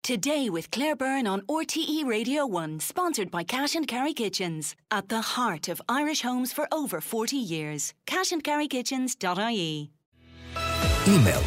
Today with Claire Byrne on RTE Radio 1, sponsored by Cash and Carry Kitchens. At the heart of Irish homes for over 40 years. cashandcarrykitchens.ie. Email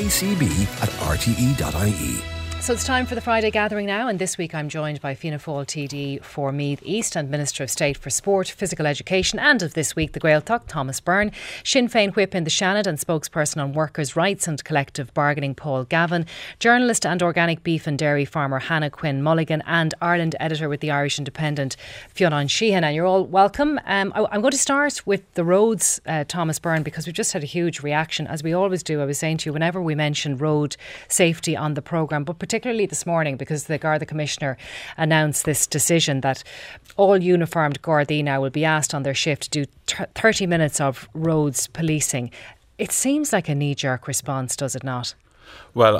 todaycb@rte.ie. So it's time for the Friday gathering now, and this week I'm joined by Fianna Fáil TD for Meath East and Minister of State for Sport, Physical Education and of this week the Gaeltacht, Thomas Byrne, Sinn Féin whip in the Seanad and spokesperson on workers' rights and collective bargaining Paul Gavin, journalist and organic beef and dairy farmer Hannah Quinn Mulligan, and Ireland editor with the Irish Independent Fionn Sheehan. And you're all welcome. I'm going to start with the roads, Thomas Byrne, because we've just had a huge reaction, as we always do. I was saying to you, whenever we mention road safety on the programme, but particularly this morning because the Garda Commissioner announced this decision that all uniformed Gardaí now will be asked on their shift to do 30 minutes of roads policing. It seems like a knee-jerk response, does it not? Well,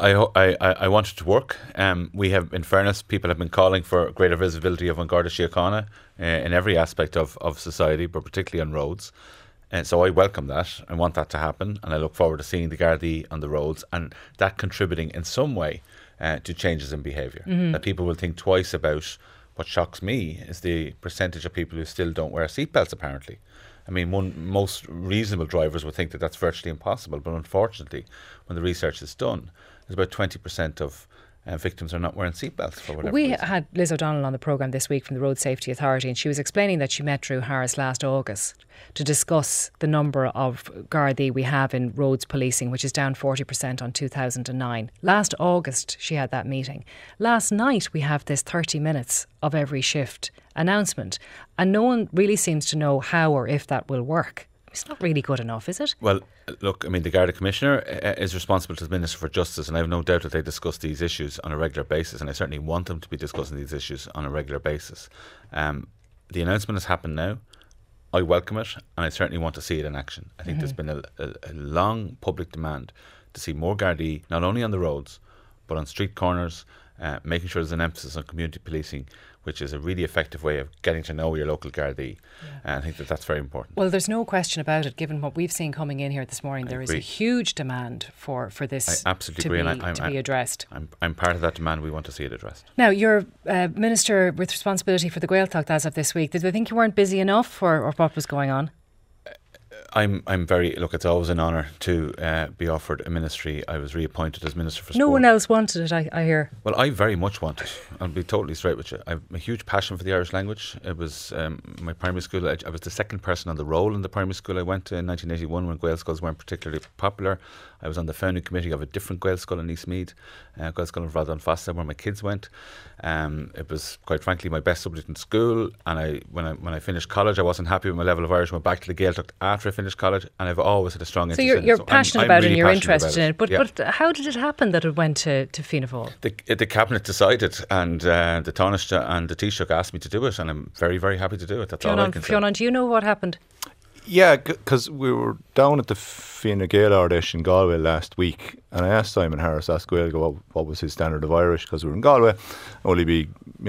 I want it to work. We have, in fairness, people have been calling for greater visibility of An Garda Síochána in every aspect of society, but particularly on roads. And so I welcome that. I want that to happen, and I look forward to seeing the Gardaí on the roads and that contributing in some way to changes in behaviour. That people will think twice about. What shocks me is the percentage of people who still don't wear seatbelts, apparently. I mean, most reasonable drivers would think that that's virtually impossible, but unfortunately, when the research is done, there's about 20% of victims are not wearing seatbelts for whatever reason. We had Liz O'Donnell on the programme this week from the Road Safety Authority, and she was explaining that she met Drew Harris last August to discuss the number of Gardaí we have in roads policing, which is down 40% on 2009. Last August she had that meeting. Last night we have this 30 minutes of every shift announcement, and no one really seems to know how or if that will work. It's not really good enough, is it? Well, look, I mean, the Garda Commissioner is responsible to the Minister for Justice, and I have no doubt that they discuss these issues on a regular basis, and I certainly want them to be discussing these issues on a regular basis. The announcement has happened now. I welcome it, and I certainly want to see it in action. I think there's been a long public demand to see more Gardaí, not only on the roads, but on street corners, making sure there's an emphasis on community policing, which is a really effective way of getting to know your local Gardaí. And I think that that's very important. Well, there's no question about it, given what we've seen coming in here this morning. There is a huge demand for this to be addressed. I'm part of that demand. We want to see it addressed. Now, you're Minister with responsibility for the Gaeltacht as of this week. Did they think you weren't busy enough, or what was going on? I'm very, look, it's always an honour to be offered a ministry. I was reappointed as Minister for Sport. No one else wanted it, I hear. Well, I very much want it. I'll be totally straight with you. I have a huge passion for the Irish language. It was my primary school. I was the second person on the roll in the primary school I went to in 1981 when Gael schools weren't particularly popular. I was on the founding committee of a different Gael school in East Meath, Gael school in Vradon Fossa, where my kids went. It was, quite frankly, my best subject in school. And when I finished college, I wasn't happy with my level of Irish. I went back to the Gaeltacht after I finished college, and I've always had a strong interest in it. So you're passionate about it and you're interested in it. But how did it happen that it went to Fianna Fáil? The Cabinet decided, and the Taoiseach and the Taoiseach asked me to do it, and I'm very, very happy to do it. That's all I can say. Fionn, do you know what happened? Yeah, because we were down at the Fine Gael Ardèche in Galway last week, and I asked Simon Harris, asked Gaeilge what was his standard of Irish, because we were in Galway, only be,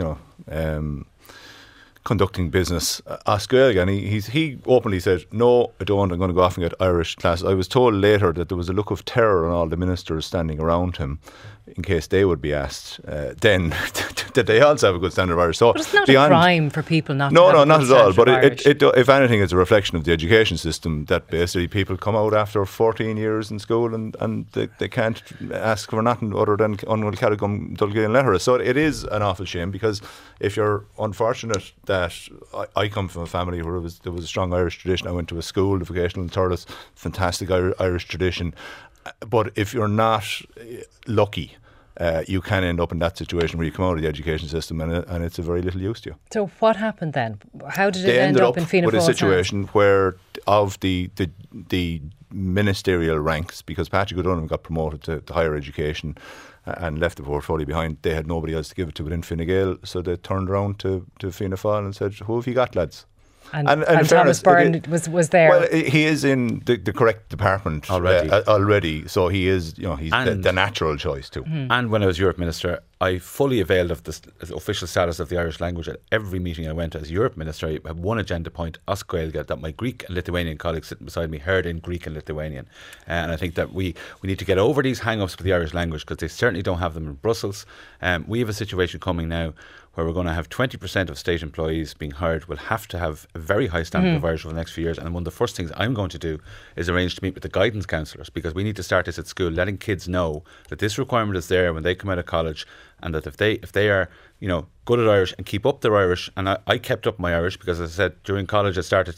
conducting business. Asked Gaeilge, and he openly said, no, I don't, I'm going to go off and get Irish classes. I was told later that there was a look of terror on all the ministers standing around him in case they would be asked then that they also have a good standard of Irish. So but it's not a crime for people not to have No, a not good at all. But it, if anything, it's a reflection of the education system that basically people come out after 14 years in school and they can't ask for nothing other than Unwell Carragum Dulgane letter. So it is an awful shame, because if you're unfortunate that I come from a family where there was a strong Irish tradition. I went to a school, the Vocational in Thurles, fantastic Irish tradition. But if you're not lucky, you can end up in that situation where you come out of the education system and it's of very little use to you. So what happened then? How did it end up in Fianna Fáil's with a situation where of the ministerial ranks, because Patrick O'Donovan got promoted to higher education and left the portfolio behind, they had nobody else to give it to within Fine Gael, so they turned around to Fianna Fáil and said, who have you got, lads? And in Thomas fairness, Byrne was there. Well, he is in the correct department already. So he is, he's the natural choice too. And when I was Europe Minister, I fully availed of the official status of the Irish language at every meeting I went to as Europe Minister. I had one agenda point, Os Gaeilge, that my Greek and Lithuanian colleagues sitting beside me heard in Greek and Lithuanian. And I think that we need to get over these hang-ups with the Irish language, because they certainly don't have them in Brussels. We have a situation coming now where we're going to have 20% of state employees being hired will have to have a very high standard of Irish over the next few years. And one of the first things I'm going to do is arrange to meet with the guidance counsellors, because we need to start this at school, letting kids know that this requirement is there when they come out of college, and that if they are good at Irish and keep up their Irish, and I kept up my Irish, because as I said, during college it started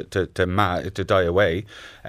to die away,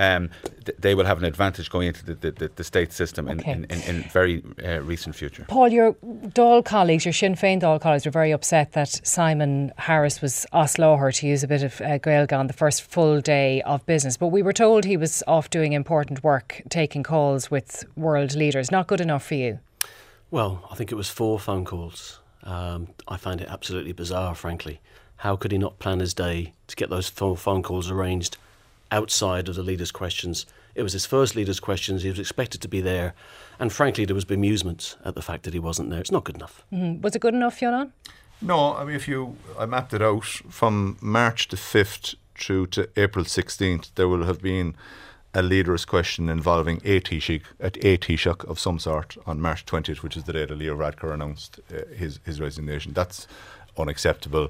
they will have an advantage going into the state system in very recent future. Paul, your Dáil colleagues, your Sinn Féin Dáil colleagues, were very upset that Simon Harris was Os Láthar, to use a bit of Gaeilge, on the first full day of business. But we were told he was off doing important work, taking calls with world leaders. Not good enough for you? Well, I think it was 4 phone calls. I find it absolutely bizarre, frankly. How could he not plan his day to get those phone calls arranged outside of the leaders' questions? It was his first leaders' questions. He was expected to be there. And frankly, there was bemusement at the fact that he wasn't there. It's not good enough. Was it good enough, Fionn? No, I mean, I mapped it out from March the 5th through to April 16th, there will have been a leader's question involving a Taoiseach of some sort on March 20th, which is the day that Leo Varadkar announced his resignation. That's unacceptable.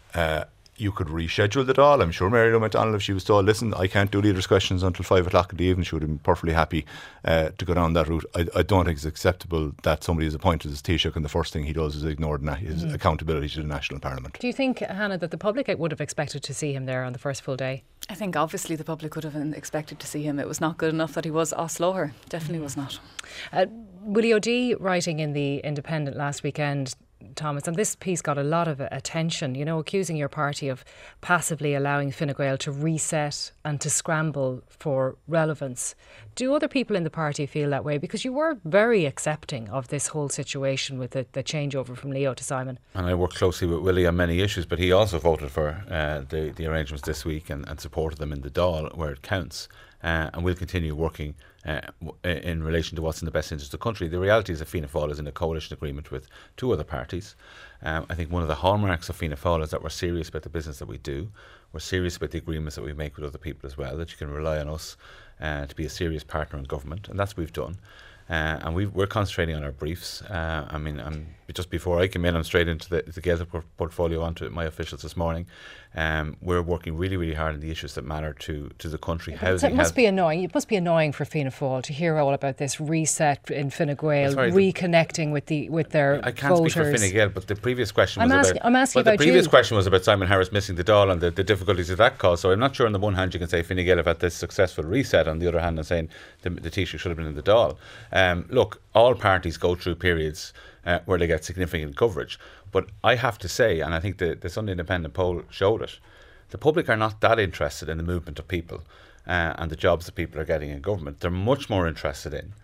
You could reschedule it all. I'm sure Mary Lou McDonald, if she was told, listen, I can't do leaders' questions until 5 o'clock in the evening, she would have been perfectly happy to go down that route. I don't think it's acceptable that somebody is appointed as Taoiseach and the first thing he does is ignore his accountability to the National Parliament. Do you think, Hannah, that the public would have expected to see him there on the first full day? I think obviously the public would have expected to see him. It was not good enough that he was Os Láthar. Definitely was not. Willie O'D writing in The Independent last weekend, Thomas, and this piece got a lot of attention, accusing your party of passively allowing Fine Gael to reset and to scramble for relevance. Do other people in the party feel that way? Because you were very accepting of this whole situation with the changeover from Leo to Simon. And I worked closely with Willie on many issues, but he also voted for the arrangements this week and supported them in the Dáil where it counts. And we'll continue working in relation to what's in the best interest of the country. The reality is that Fianna Fáil is in a coalition agreement with 2 other parties. I think one of the hallmarks of Fianna Fáil is that we're serious about the business that we do. We're serious about the agreements that we make with other people as well, that you can rely on us to be a serious partner in government, and that's what we've done. And we're concentrating on our briefs. Just before I came in, I'm straight into the Gaeltacht portfolio onto my officials this morning. We're working really, really hard on the issues that matter to the country. Housing, it must be annoying. It must be annoying for Fianna Fáil to hear all about this reset in Fine Gael, reconnecting with their voters. I can't speak for Fine Gael, but the previous question was the previous question was about Simon Harris missing the Dáil and the difficulties of that caused. So I'm not sure on the one hand you can say Fine Gael have had this successful reset, on the other hand and saying the Taoiseach should have been in the Dáil. Look, all parties go through periods where they get significant coverage. But I have to say, and I think the Sunday Independent poll showed it, the public are not that interested in the movement of people and the jobs that people are getting in government. They're much more interested in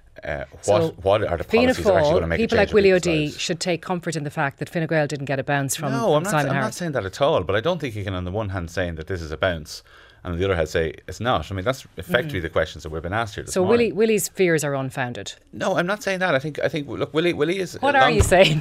what are the policies that are actually going to make a change. People like Willie O'D should take comfort in the fact that Fine Gael didn't get a bounce from Simon Harris. I'm not saying that at all, but I don't think you can on the one hand saying that this is a bounce and on the other hand say it's not. I mean, that's effectively the questions that we've been asked here this morning. So Willie's fears are unfounded? No, I'm not saying that. I think look, Willie is... What are you saying?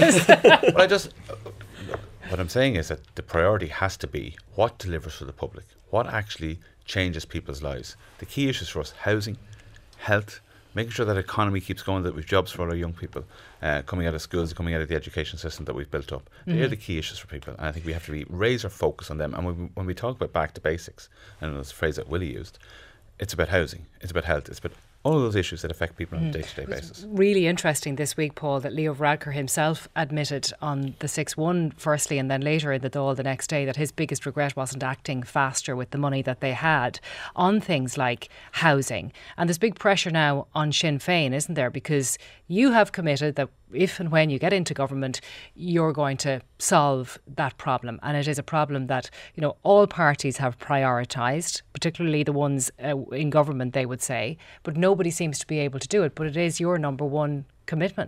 What I'm saying is that the priority has to be what delivers for the public, what actually changes people's lives. The key issues for us: housing, health, making sure that the economy keeps going, that we've jobs for all our young people coming out of schools, coming out of the education system that we've built up. They are the key issues for people, and I think we have to raise our focus on them. And when we talk about back to basics, and that's a phrase that Willie used, it's about housing, it's about health, it's about all of those issues that affect people on a day-to-day basis. Really interesting this week, Paul, that Leo Varadkar himself admitted on the 6-1 firstly and then later in the Dáil the next day that his biggest regret wasn't acting faster with the money that they had on things like housing. And there's big pressure now on Sinn Féin, isn't there? Because you have committed that if and when you get into government, you're going to solve that problem. And it is a problem that, all parties have prioritised, particularly the ones in government, they would say, but nobody seems to be able to do it. But it is your number one commitment.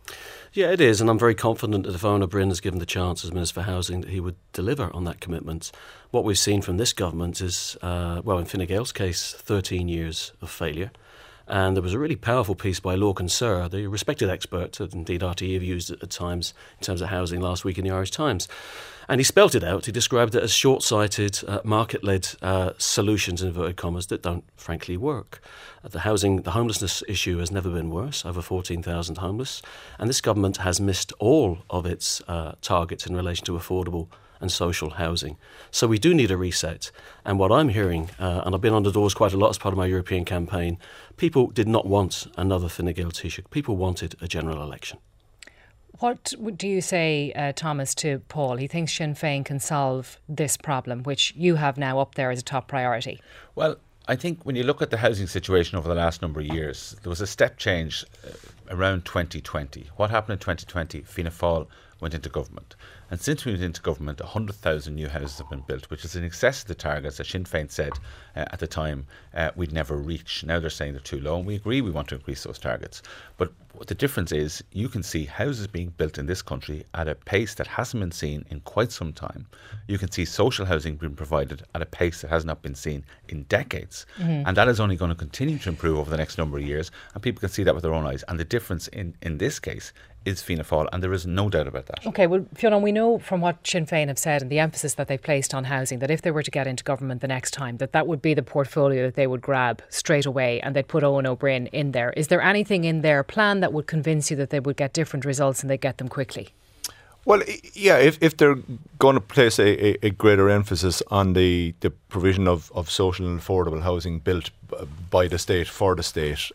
Yeah, it is, and I'm very confident that if Eoin Ó Broin is given the chance as Minister for Housing, that he would deliver on that commitment. What we've seen from this government is, in Fine Gael's case, 13 years of failure. And there was a really powerful piece by Lorcan Sir, the respected expert that indeed RTE have used at times in terms of housing last week in the Irish Times. And he spelt it out. He described it as short-sighted, market-led solutions, in inverted commas, that don't frankly work. The homelessness issue has never been worse, over 14,000 homeless. And this government has missed all of its targets in relation to affordable and social housing. So we do need a reset. And what I'm hearing, and I've been on the doors quite a lot as part of my European campaign, people did not want another Fine Gael Taoiseach. People wanted a general election. What do you say, Thomas, to Paul? He thinks Sinn Féin can solve this problem, which you have now up there as a top priority. Well, I think when you look at the housing situation over the last number of years, there was a step change around 2020. What happened in 2020? Fianna Fáil went into government. And since we went into government, 100,000 new houses have been built, which is in excess of the targets that Sinn Féin said at the time we'd never reach. Now they're saying they're too low, and we agree we want to increase those targets. But the difference is you can see houses being built in this country at a pace that hasn't been seen in quite some time. You can see social housing being provided at a pace that has not been seen in decades. Mm-hmm. And that is only going to continue to improve over the next number of years, and people can see that with their own eyes. And the difference in this case is Fianna Fáil, and there is no doubt about that. OK, well, Fiona, we know from what Sinn Féin have said and the emphasis that they've placed on housing that if they were to get into government the next time, that would be the portfolio that they would grab straight away, and they'd put Eoin Ó Broin in there. Is there anything in their plan that would convince you that they would get different results and they'd get them quickly? Well, yeah, if they're going to place a greater emphasis on the provision of social and affordable housing built by the state for the state,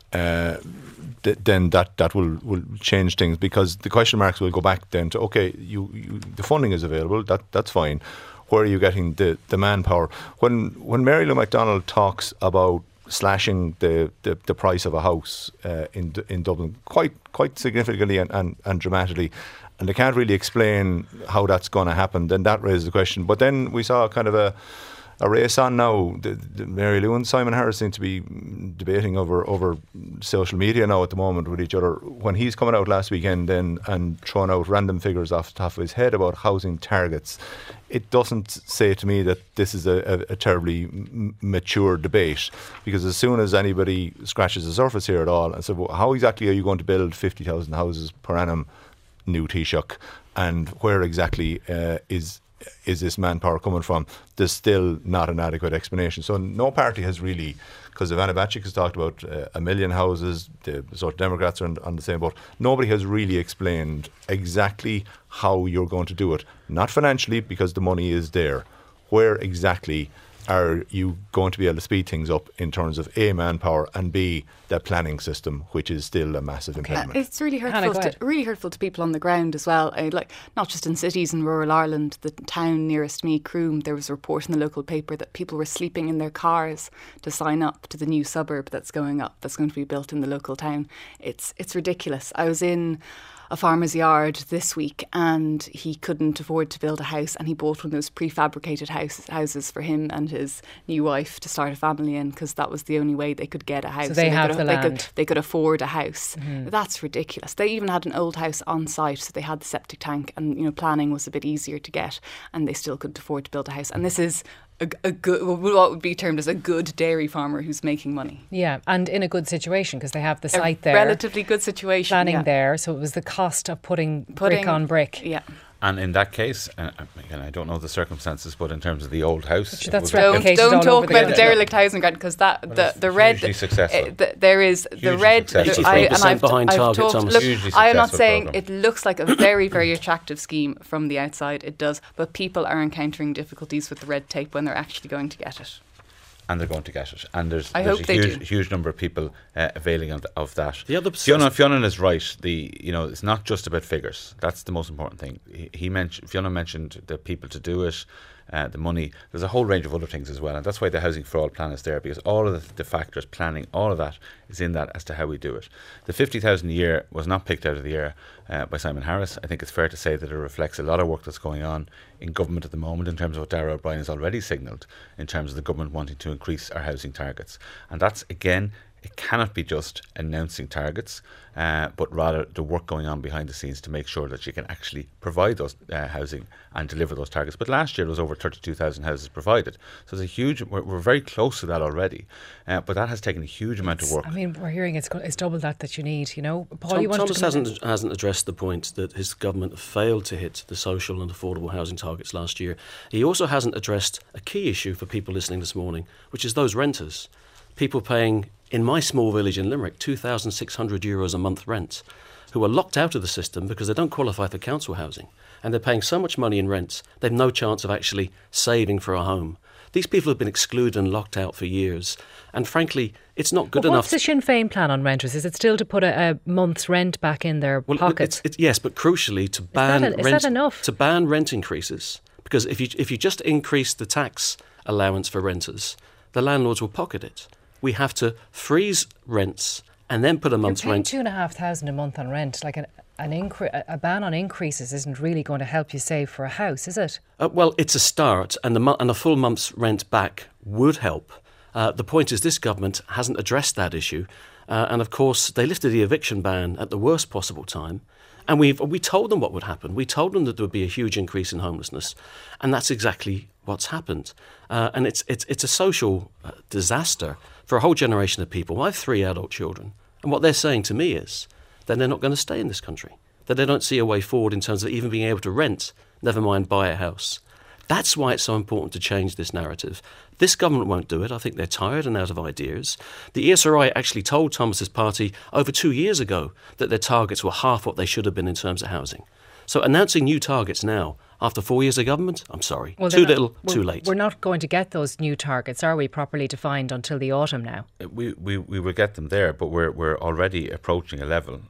then that will change things, because the question marks will go back then to, OK, the funding is available, that's fine. Where are you getting the manpower? When Mary Lou McDonald talks about slashing the price of a house in Dublin quite significantly and dramatically, and they can't really explain how that's going to happen, then that raises the question. But then we saw kind of a race on now. The Mary Lou and Simon Harris seem to be debating over social media now at the moment with each other. When he's coming out last weekend then and throwing out random figures off the top of his head about housing targets, it doesn't say to me that this is a terribly mature debate, because as soon as anybody scratches the surface here at all and says, well, how exactly are you going to build 50,000 houses per annum, new Taoiseach, and where exactly is this manpower coming from? There's still not an adequate explanation. So no party has really, because Ivana Bacik has talked about 1 million houses, the Social Democrats are on the same boat. Nobody has really explained exactly how you're going to do it. Not financially, because the money is there. Where exactly are you going to be able to speed things up in terms of A, manpower, and B, the planning system, which is still a massive impediment? It's really hurtful to people on the ground as well. Like, not just in cities in rural Ireland. The town nearest me, Croom, there was a report in the local paper that people were sleeping in their cars to sign up to the new suburb that's going to be built in the local town. It's ridiculous. I was in a farmer's yard this week, and he couldn't afford to build a house, and he bought one of those prefabricated houses for him and his new wife to start a family in, because that was the only way they could get a house. So they have the land. They could afford a house. Mm-hmm. That's ridiculous. They even had an old house on site, so they had the septic tank, and planning was a bit easier to get, and they still couldn't afford to build a house. And this is a good, what would be termed as a good dairy farmer who's making money. Yeah, and in a good situation, because they have the site there. Relatively good situation. Planning there, so it was the cost of putting brick on brick. Yeah. And in that case, again, I don't know the circumstances, but in terms of the old house, that's don't talk about the derelict housing grant, because the red, there is the red. 83% behind target, Thomas. Look, I am not saying program. It looks like a very, very attractive scheme from the outside. It does, but people are encountering difficulties with the red tape when they're actually going to get it. And they're going to get it. And there's a huge number of people availing of that. Fiona is right. It's not just about figures. That's the most important thing. Fiona mentioned the people to do it, the money. There's a whole range of other things as well, and that's why the Housing for All plan is there, because all of the factors, planning, all of that is in that as to how we do it. The 50,000 a year was not picked out of the air by Simon Harris. I think it's fair to say that it reflects a lot of work that's going on in government at the moment in terms of what Darragh O'Brien has already signalled in terms of the government wanting to increase our housing targets. And that's, again, It cannot be just announcing targets, but rather the work going on behind the scenes to make sure that you can actually provide those housing and deliver those targets. But last year there was over 32,000 houses provided. So it's a huge, we're very close to that already. But that has taken a huge amount of work. I mean, we're hearing it's double that you need, you know. Paul, Thomas hasn't addressed the point that his government failed to hit the social and affordable housing targets last year. He also hasn't addressed a key issue for people listening this morning, which is those renters. People paying, in my small village in Limerick, €2,600 a month rent, who are locked out of the system because they don't qualify for council housing. And they're paying so much money in rents, they've no chance of actually saving for a home. These people have been excluded and locked out for years. And frankly, it's not good enough. What's the Sinn Féin plan on renters? Is it still to put a month's rent back in their pocket? Yes, but crucially to ban is that enough? To ban rent increases. Because if you just increase the tax allowance for renters, the landlords will pocket it. We have to freeze rents and then put a month's rent. You're paying $2,500 a month on rent. Like a ban on increases isn't really going to help you save for a house, is it? Well, it's a start, and a full month's rent back would help. The point is this government hasn't addressed that issue. And of course, they lifted the eviction ban at the worst possible time. And we told them what would happen. We told them that there would be a huge increase in homelessness. And that's exactly what's happened. And it's a social disaster for a whole generation of people. I have 3 adult children. And what they're saying to me is that they're not going to stay in this country, that they don't see a way forward in terms of even being able to rent, never mind buy a house. That's why it's so important to change this narrative. This government won't do it. I think they're tired and out of ideas. The ESRI actually told Thomas's party over 2 years ago that their targets were half what they should have been in terms of housing. So announcing new targets now, after 4 years of government, I'm sorry. Well, too little, too late. We're not going to get those new targets, are we, properly defined until the autumn now? We will get them there, but we're already approaching a level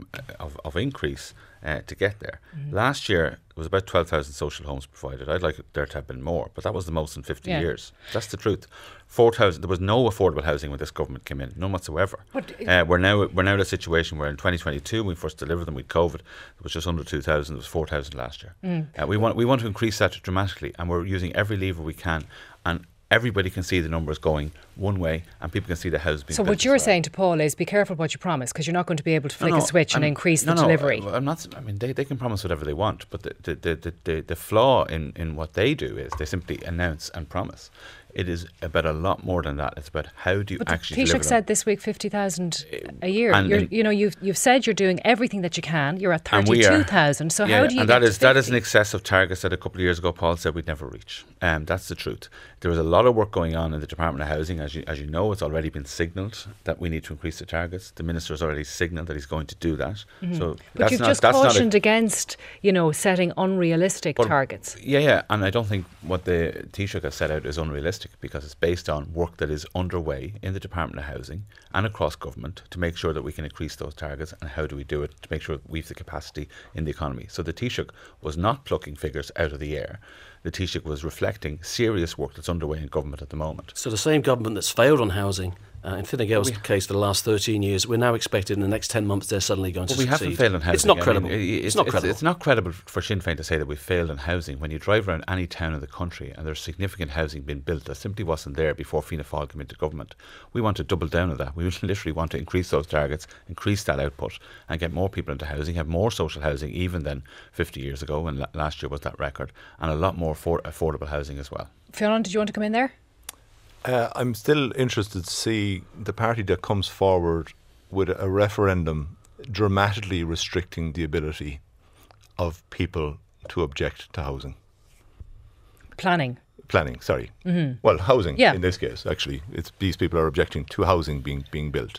of increase to get there. Mm-hmm. Last year, there was about 12,000 social homes provided. I'd like there to have been more, but that was the most in 50 years. That's the truth. 4,000. There was no affordable housing when this government came in, none whatsoever. We're now in a situation where in 2022, when we first delivered them with COVID, it was just under 2,000. It was 4,000 last year. We want to increase that dramatically, and we're using every lever we can. And everybody can see the numbers going one way, and people can see the houses being built. So what you're saying to Paul is be careful what you promise, because you're not going to be able to flick a switch and increase the delivery. I'm not. I mean, they can promise whatever they want, but the flaw in what they do is they simply announce and promise. It is about a lot more than that. It's about how do you actually deliver them. Taoiseach said this week 50,000 a year. You've said you're doing everything that you can. You're at 32,000. So how do you and get to 50? That is an excess of targets that a couple of years ago Paul said we'd never reach. That's the truth. There is a lot of work going on in the Department of Housing. As you know, it's already been signalled that we need to increase the targets. The Minister has already signalled that he's going to do that. Mm-hmm. So but you've just cautioned against, setting unrealistic targets. Yeah, and I don't think what the Taoiseach has set out is unrealistic, because it's based on work that is underway in the Department of Housing and across government to make sure that we can increase those targets. And how do we do it? To make sure we have the capacity in the economy. So the Taoiseach was not plucking figures out of the air. The Taoiseach was reflecting serious work that's underway in government at the moment. So the same government that's failed on housing, in Fine Gael's case for the last 13 years, we're now expected in the next 10 months they're suddenly going to succeed. We haven't failed on housing. It's not credible. It's not credible for Sinn Féin to say that we've failed on housing. When you drive around any town in the country and there's significant housing being built that simply wasn't there before Fianna Fáil came into government, we want to double down on that. We literally want to increase those targets, increase that output, and get more people into housing, have more social housing even than 50 years ago, and last year was that record, and a lot more affordable housing as well. Fionn, did you want to come in there? I'm still interested to see the party that comes forward with a referendum dramatically restricting the ability of people to object to housing. Planning, sorry. Mm-hmm. Well, housing in this case, actually. These people are objecting to housing being built.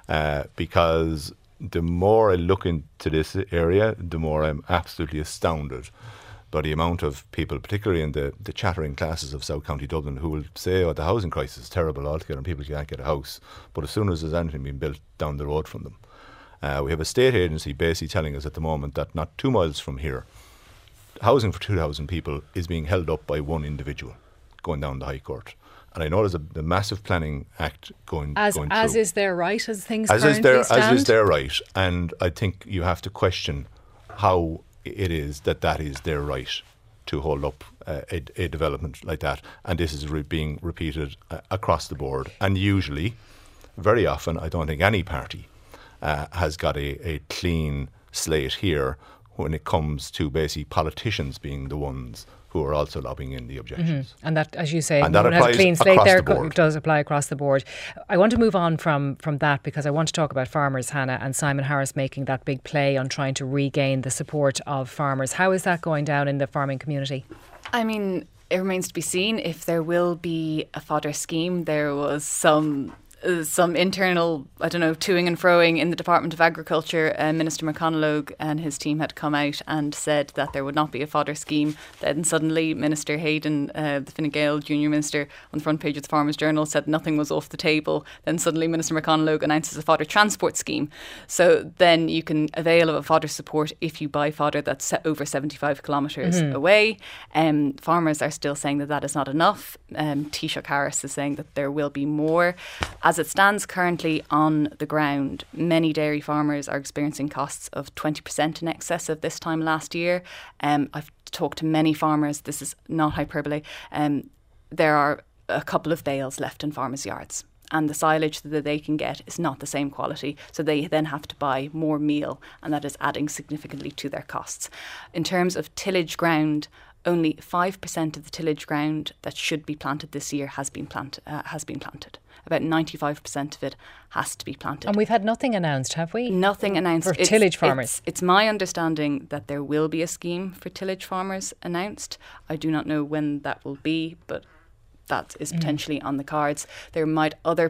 Because the more I look into this area, the more I'm absolutely astounded by the amount of people, particularly in the chattering classes of South County Dublin, who will say, the housing crisis is terrible altogether and people can't get a house. But as soon as there's anything being built down the road from them, we have a state agency basically telling us at the moment that not 2 miles from here, housing for 2,000 people is being held up by one individual going down the High Court. And I know there's a massive planning act going through. As is their right, as things currently stand? As is their right. And I think you have to question how it is that is their right to hold up a development like that. And this is being repeated across the board. And usually very often I don't think any party has got a clean slate here when it comes to basically politicians being the ones who are also lobbying in the objections. And that, as you say, and that no one has a clean slate there. The it does apply across the board. I want to move on from that because I want to talk about farmers, Hannah, and Simon Harris making that big play on trying to regain the support of farmers. How is that going down in the farming community? I mean, it remains to be seen if there will be a fodder scheme. There was some internal, toing and froing in the Department of Agriculture. Minister McConalogue and his team had come out and said that there would not be a fodder scheme. Then suddenly Minister Hayden, the Fine Gael junior minister, on the front page of the Farmers Journal said nothing was off the table. Then suddenly Minister McConalogue announces a fodder transport scheme. So then you can avail of a fodder support if you buy fodder that's over 75 kilometres away. Farmers are still saying that is not enough. Taoiseach Harris is saying that there will be more. As it stands currently on the ground, many dairy farmers are experiencing costs of 20% in excess of this time last year. I've talked to many farmers, this is not hyperbole. There are a couple of bales left in farmers' yards, and the silage that they can get is not the same quality, so they then have to buy more meal, and that is adding significantly to their costs. In terms of tillage ground, only 5% of the tillage ground that should be planted this year has been planted. About 95% of it has to be planted. And we've had nothing announced, have we? Nothing announced. For tillage farmers? It's my understanding that there will be a scheme for tillage farmers announced. I do not know when that will be, but that is potentially on the cards. There might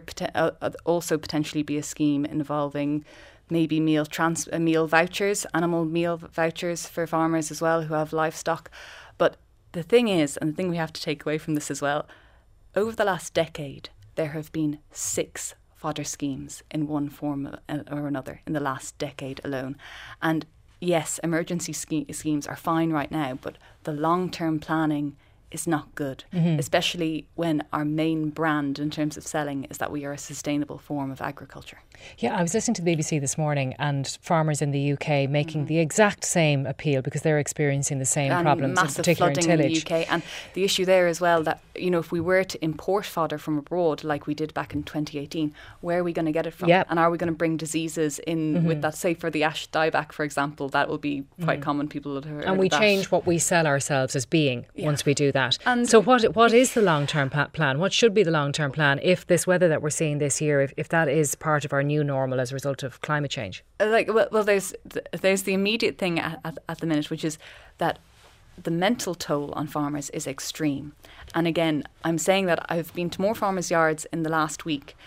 also potentially be a scheme involving maybe meal vouchers, animal meal vouchers for farmers as well who have livestock. But the thing is, and the thing we have to take away from this as well, over the last decade, there have been 6 fodder schemes in one form or another in the last decade alone. And yes, emergency schemes are fine right now, but the long-term planning is not good, especially when our main brand in terms of selling is that we are a sustainable form of agriculture. Yeah, I was listening to the BBC this morning and farmers in the UK making the exact same appeal because they're experiencing the same problems, in particular in tillage. In the UK. And the issue there as well that, if we were to import fodder from abroad like we did back in 2018, where are we going to get it from? Yep. And are we going to bring diseases in with that? Say for the ash dieback, for example, that will be quite common. People will hear and we that. change what we sell ourselves as being once we do that. And so what is the long-term plan? What should be the long-term plan if this weather that we're seeing this year, if that is part of our new normal as a result of climate change? There's the immediate thing at the minute, which is that the mental toll on farmers is extreme. And again, I'm saying that I've been to more farmers' yards in the last week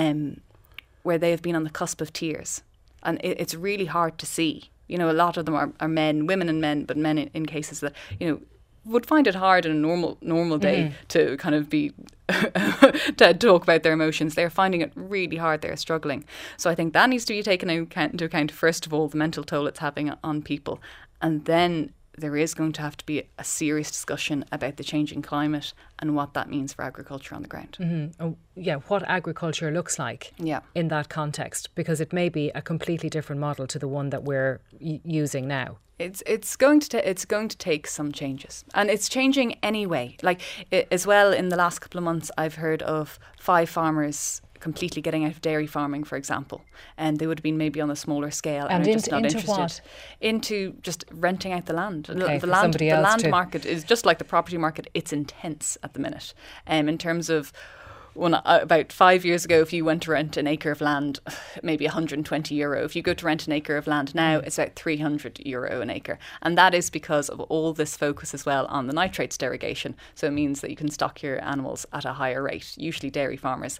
where they have been on the cusp of tears. And it's really hard to see. A lot of them are men, women and men, but men in cases that, would find it hard in a normal day to kind of be to talk about their emotions. They're finding it really hard. They're struggling. So I think that needs to be taken into account, first of all, the mental toll it's having on people. And then there is going to have to be a serious discussion about the changing climate and what that means for agriculture on the ground. What agriculture looks like in that context, because it may be a completely different model to the one that we're using now. It's going to take some changes, and it's changing anyway. As well, in the last couple of months, I've heard of 5 farmers completely getting out of dairy farming, for example, and they would have been maybe on a smaller scale and are just not interested. What? Into just renting out the land. Okay, the land market is just like the property market. It's intense at the minute. In terms of about 5 years ago, if you went to rent an acre of land, maybe €120. If you go to rent an acre of land now, it's about €300 an acre. And that is because of all this focus as well on the nitrates derogation. So it means that you can stock your animals at a higher rate, usually dairy farmers.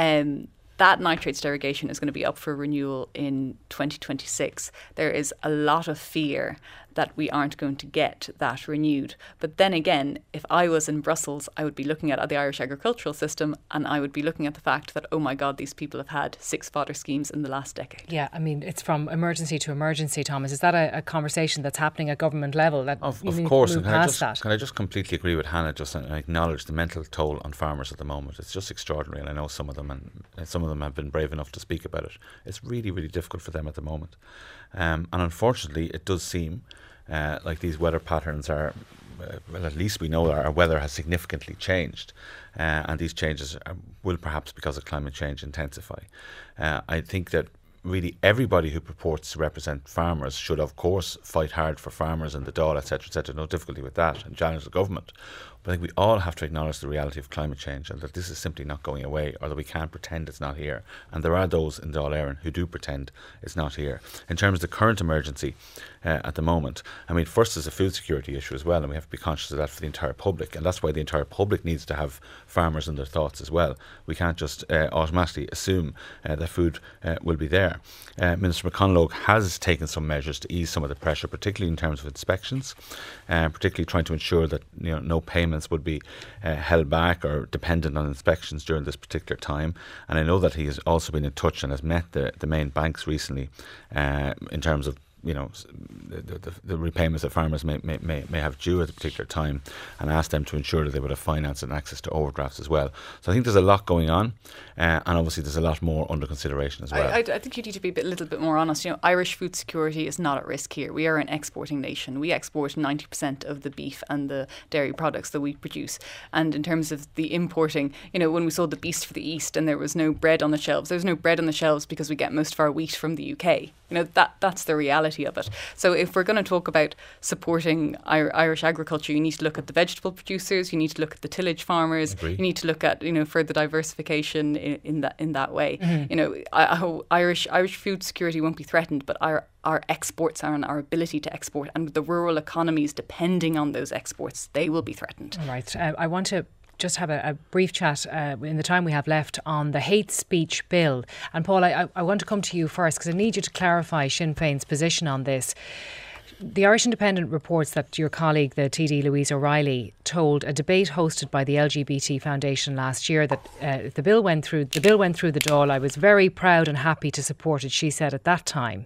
That nitrates derogation is going to be up for renewal in 2026. There is a lot of fear that we aren't going to get that renewed. But then again, if I was in Brussels, I would be looking at the Irish agricultural system and I would be looking at the fact that, oh my God, these people have had 6 fodder schemes in the last decade. Yeah, I mean, it's from emergency to emergency, Thomas. Is that a conversation that's happening at government level? Of course. And can I just completely agree with Hannah just and acknowledge the mental toll on farmers at the moment. It's just extraordinary. And I know some of them have been brave enough to speak about it. It's really, really difficult for them at the moment. And unfortunately, it does seem like these weather patterns are well, at least we know our weather has significantly changed, and these changes will perhaps, because of climate change, intensify. I think that really everybody who purports to represent farmers should, of course, fight hard for farmers and the Dáil, etc., no difficulty with that, and challenge the government. But I think we all have to acknowledge the reality of climate change, and that this is simply not going away, or that we can't pretend it's not here. And there are those in Dáil Éireann who do pretend it's not here. In terms of the current emergency at the moment, I mean, first there's a food security issue as well, and we have to be conscious of that for the entire public, and that's why the entire public needs to have farmers in their thoughts as well. We can't just automatically assume that food will be there. Minister McConalogue has taken some measures to ease some of the pressure, particularly in terms of inspections, particularly trying to ensure that no payments would be held back or dependent on inspections during this particular time. And I know that he has also been in touch and has met the main banks recently in terms of the repayments that farmers may have due at a particular time, and ask them to ensure that they would have finance and access to overdrafts as well. So I think there's a lot going on, and obviously there's a lot more under consideration as well. I think you need to be a little bit more honest. Irish food security is not at risk here. We are an exporting nation. We export 90% of the beef and the dairy products that we produce. And in terms of the importing, when we sold the Beast for the East and there was no bread on the shelves, there was no bread on the shelves because we get most of our wheat from the UK. That's the reality of it. So if we're going to talk about supporting Irish agriculture, you need to look at the vegetable producers, you need to look at the tillage farmers, you need to look at further diversification in that way. Mm-hmm. Irish food security won't be threatened, but our exports and our ability to export and the rural economies depending on those exports, they will be threatened. All right. I want to just have a brief chat in the time we have left on the hate speech bill. And Paul, I want to come to you first because I need you to clarify Sinn Féin's position on this. The Irish Independent reports that your colleague, the TD Louise O'Reilly, told a debate hosted by the LGBT Foundation last year that the bill went through the Dáil. I was very proud and happy to support it, she said at that time.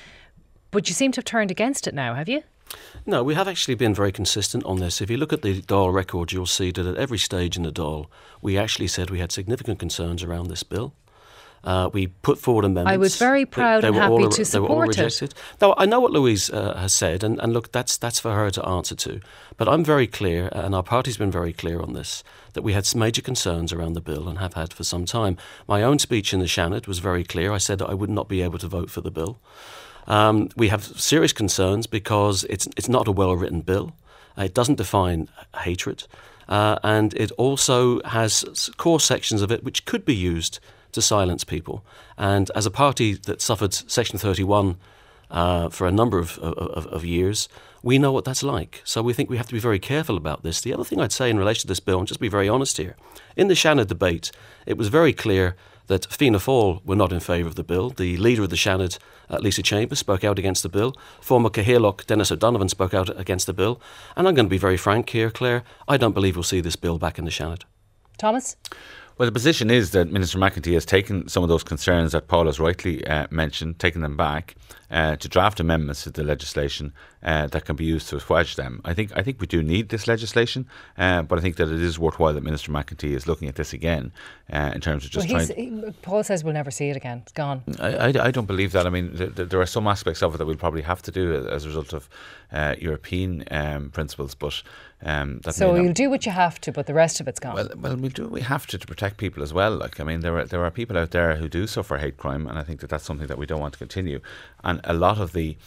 But you seem to have turned against it now, have you? No, we have actually been very consistent on this. If you look at the Dáil record, you'll see that at every stage in the Dáil, we actually said we had significant concerns around this bill. We put forward amendments. I was very proud and happy to support it. Now, I know what Louise has said, and look, that's for her to answer to. But I'm very clear, and our party's been very clear on this, that we had major concerns around the bill and have had for some time. My own speech in the Seanad was very clear. I said that I would not be able to vote for the bill. We have serious concerns because it's not a well-written bill. It doesn't define hatred. And it also has core sections of it which could be used to silence people. And as a party that suffered Section 31 for a number of years, we know what that's like. So we think we have to be very careful about this. The other thing I'd say in relation to this bill, and just be very honest here, in the Seanad debate, it was very clear that Fianna Fáil were not in favour of the bill. The leader of the Seanad, Lisa Chambers, spoke out against the bill. Former Cathaoirleach Dennis O'Donovan spoke out against the bill. And I'm going to be very frank here, Claire, I don't believe we'll see this bill back in the Seanad. Thomas? Well, the position is that Minister McEntee has taken some of those concerns that Paul has rightly mentioned, taken them back to draft amendments to the legislation that can be used to assuage them. I think we do need this legislation, but I think that it is worthwhile that Minister McEntee is looking at this again in terms of just Paul says we'll never see it again. It's gone. I don't believe that. I mean, there are some aspects of it that we'll probably have to do as a result of European principles, but so you'll do what you have to, but the rest of it's gone. Well, we'll do what we have to protect people as well. Like, I mean, there are people out there who do suffer hate crime, and I think that that's something that we don't want to continue. And a lot of the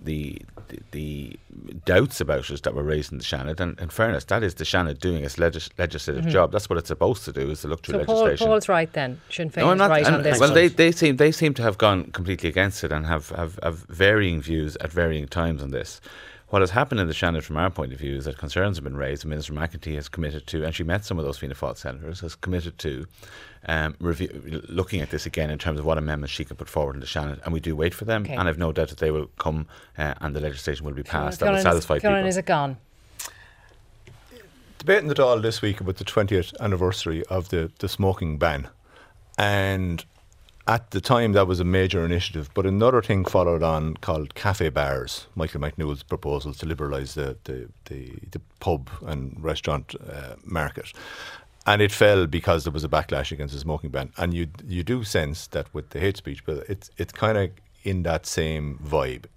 doubts about it that were raised in the Seanad, and in fairness, that is the Seanad doing its legislative job. That's what it's supposed to do, is to look through legislation. Paul's right then. Sinn Féin is right on this. Well, they seem to have gone completely against it and have varying views at varying times on this. What has happened in the Seanad from our point of view is that concerns have been raised, and Minister McEntee has committed to, and she met some of those Fianna Fáil senators, has committed to looking at this again in terms of what amendments she can put forward in the Seanad, and we do wait for them, and I've no doubt that they will come and the legislation will be passed that will satisfy people. Is it gone? Debate in the Dáil this week about the 20th anniversary of the smoking ban, and at the time that was a major initiative, but another thing followed on called cafe bars. Michael McNewell's proposals to liberalise the pub and restaurant market. And it fell because there was a backlash against the smoking ban. And you do sense that with the hate speech bill, it's kind of in that same vibe.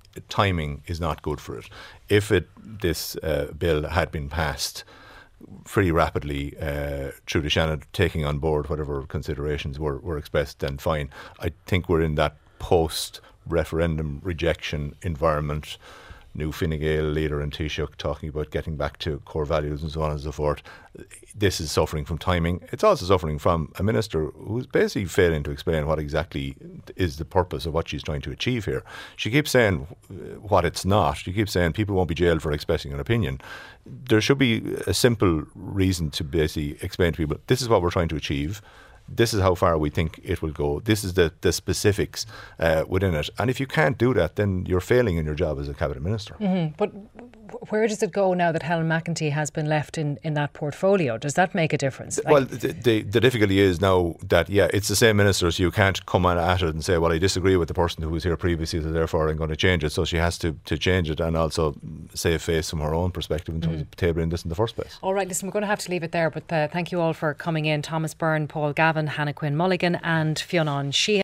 timing is not good for it. If this bill had been passed pretty rapidly through the Seanad, taking on board whatever considerations were expressed, then fine. I think we're in that post-referendum rejection environment. New Fine Gael leader in Taoiseach talking about getting back to core values and so on and so forth. This is suffering from timing. It's also suffering from a minister who's basically failing to explain what exactly is the purpose of what she's trying to achieve here. She keeps saying what it's not. She keeps saying people won't be jailed for expressing an opinion. There should be a simple reason to basically explain to people, this is what we're trying to achieve. This is how far we think it will go. This is the specifics within it. And if you can't do that, then you're failing in your job as a cabinet minister. Mm-hmm. But where does it go now that Helen McEntee has been left in that portfolio? Does that make a difference? Well, the difficulty is now that, it's the same minister, so you can't come at it and say, well, I disagree with the person who was here previously, so therefore I'm going to change it. So she has to change it and also save face from her own perspective in terms of tabling this in the first place. All right, listen, we're going to have to leave it there, but thank you all for coming in. Thomas Byrne, Paul Gavin, Hannah Quinn Mulligan and Fionn Sheehan.